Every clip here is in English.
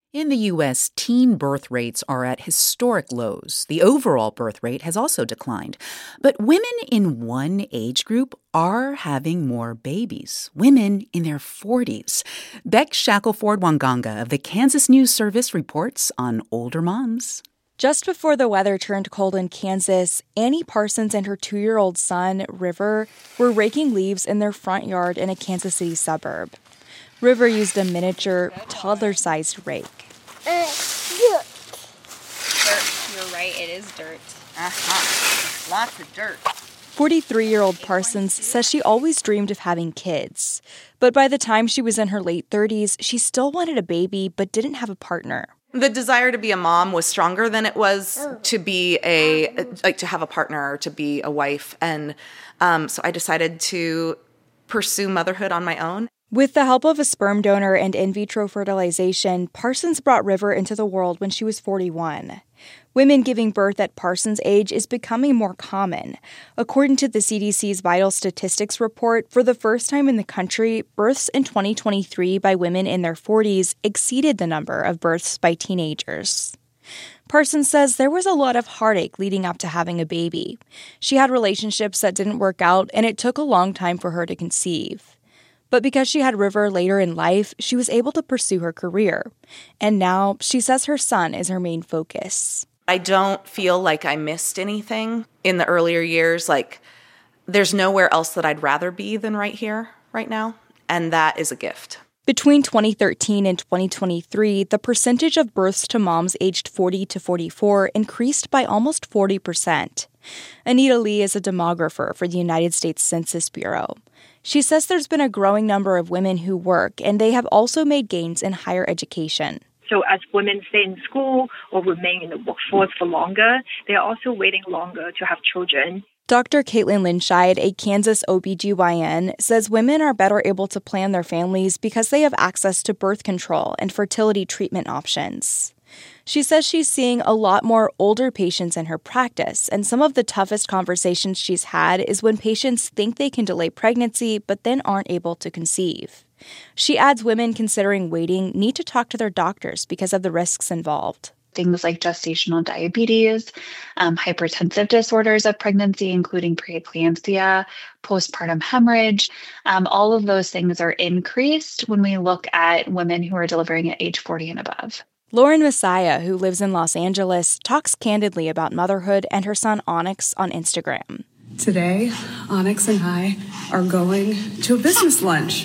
In the U.S., teen birth rates are at historic lows. The overall birth rate has also declined. But women in one age group are having more babies. Women in their 40s. Beck Shackelford-Wanganga of the Kansas News Service reports on older moms. Just before the weather turned cold in Kansas, Annie Parsons and her 2-year-old son, River, were raking leaves in their front yard in a Kansas City suburb. River used a miniature, toddler-sized rake. Dirt. You're right, it is dirt. Lots of dirt. 43-year-old Parsons says she always dreamed of having kids. But by the time she was in her late 30s, she still wanted a baby but didn't have a partner. The desire to be a mom was stronger than it was to be to have a partner or to be a wife. And so I decided to pursue motherhood on my own. With the help of a sperm donor and in vitro fertilization, Parsons brought River into the world when she was 41. Women giving birth at Parsons' age is becoming more common. According to the CDC's Vital Statistics report, for the first time in the country, births in 2023 by women in their 40s exceeded the number of births by teenagers. Parsons says there was a lot of heartache leading up to having a baby. She had relationships that didn't work out, and it took a long time for her to conceive. But because she had River later in life, she was able to pursue her career. And now she says her son is her main focus. I don't feel like I missed anything in the earlier years. Like, there's nowhere else that I'd rather be than right here, right now. And that is a gift. Between 2013 and 2023, the percentage of births to moms aged 40 to 44 increased by almost 40%. Anita Lee is a demographer for the United States Census Bureau. She says there's been a growing number of women who work, and they have also made gains in higher education. So as women stay in school or remain in the workforce for longer, they are also waiting longer to have children. Dr. Caitlin Linscheid, a Kansas OBGYN, says women are better able to plan their families because they have access to birth control and fertility treatment options. She says she's seeing a lot more older patients in her practice, and some of the toughest conversations she's had is when patients think they can delay pregnancy but then aren't able to conceive. She adds women considering waiting need to talk to their doctors because of the risks involved. Things like gestational diabetes, hypertensive disorders of pregnancy, including preeclampsia, postpartum hemorrhage. All of those things are increased when we look at women who are delivering at age 40 and above. Lauren Messiah, who lives in Los Angeles, talks candidly about motherhood and her son Onyx on Instagram. Today, Onyx and I are going to a business lunch.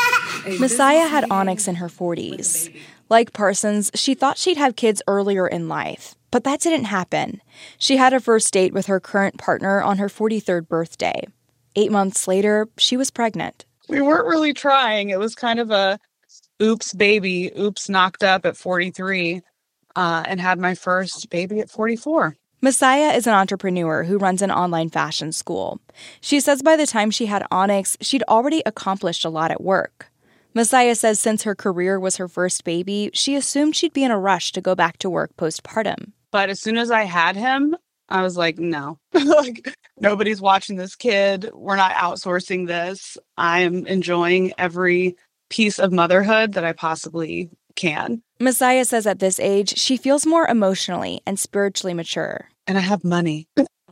Messiah had Onyx in her 40s. Like Parsons, she thought she'd have kids earlier in life, but that didn't happen. She had a first date with her current partner on her 43rd birthday. 8 months later, she was pregnant. We weren't really trying. It was kind of a oops baby, oops knocked up at 43, and had my first baby at 44. Messiah is an entrepreneur who runs an online fashion school. She says by the time she had Onyx, she'd already accomplished a lot at work. Messiah says since her career was her first baby, she assumed she'd be in a rush to go back to work postpartum. But as soon as I had him, I was like, no, nobody's watching this kid. We're not outsourcing this. I'm enjoying every piece of motherhood that I possibly can. Messiah says at this age, she feels more emotionally and spiritually mature. And I have money.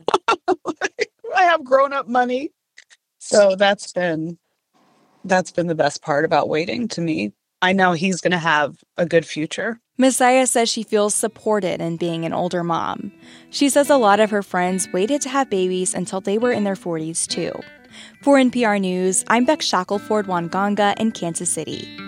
I have grown-up money. So that's been the best part about waiting to me. I know he's going to have a good future. Messiah says she feels supported in being an older mom. She says a lot of her friends waited to have babies until they were in their 40s, too. For NPR News, I'm Beck Shackelford-Wanganga in Kansas City.